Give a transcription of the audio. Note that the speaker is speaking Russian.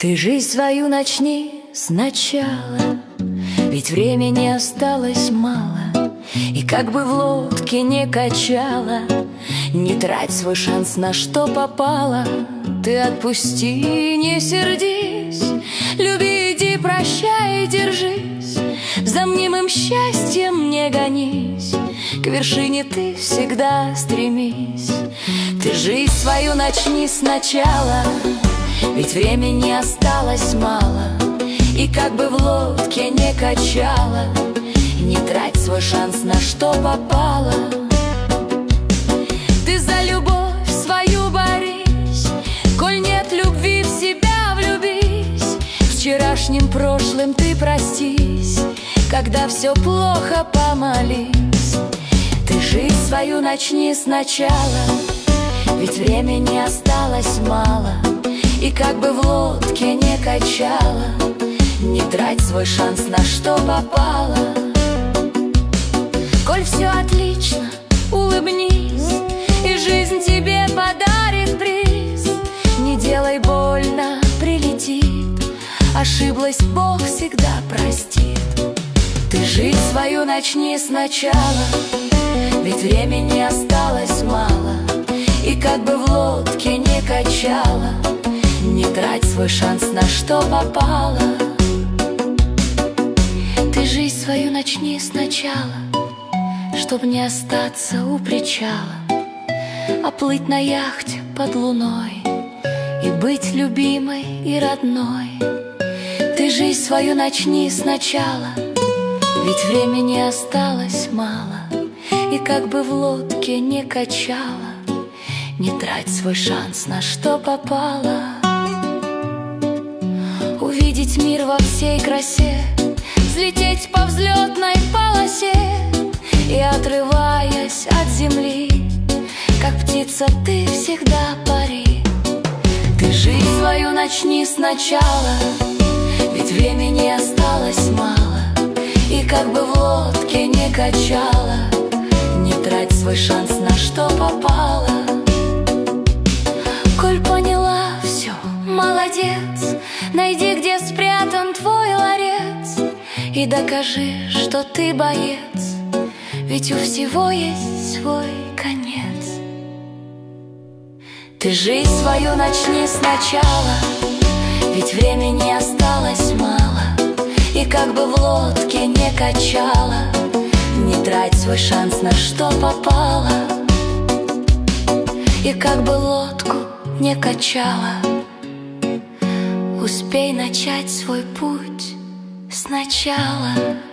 Ты жизнь свою начни сначала, ведь времени осталось мало. И как бы в лодке не качала, не трать свой шанс на что попало. Ты отпусти, не сердись, люби, иди, прощай, держись. За мнимым счастьем не гонись, к вершине ты всегда стремись. Ты жизнь свою начни сначала, ведь времени осталось мало. И как бы в лодке не качала, не трать свой шанс на что попало. Ты за любовь свою борись, коль нет любви, в себя влюбись. Вчерашним прошлым ты простись, когда все плохо помолись. Ты жизнь свою начни сначала, ведь времени осталось мало. И как бы в лодке не качала, не трать свой шанс на что попало. Коль все отлично, улыбнись, и жизнь тебе подарит приз. Не делай больно, прилетит, ошиблась, Бог всегда простит. Ты жизнь свою начни сначала, ведь времени осталось мало. И как бы в лодке не качала, не трать свой шанс на что попало. Ты жизнь свою начни сначала, чтоб не остаться у причала, а плыть на яхте под луной и быть любимой и родной. Ты жизнь свою начни сначала, ведь времени осталось мало. И как бы в лодке не качала, не трать свой шанс на что попало. Увидеть мир во всей красе, взлететь по взлетной полосе, и, отрываясь от земли, как птица ты всегда пари. Ты жизнь свою начни сначала, ведь времени осталось мало. И как бы в лодке не качала, не трать свой шанс на что попало. Коль поняла все, молодец, найди, где спрятан твой ларец, и докажи, что ты боец, ведь у всего есть свой конец. Ты жизнь свою начни сначала, ведь времени осталось мало. И как бы в лодке не качала, не трать свой шанс на что попало. И как бы лодку не качала, успей начать свой путь сначала.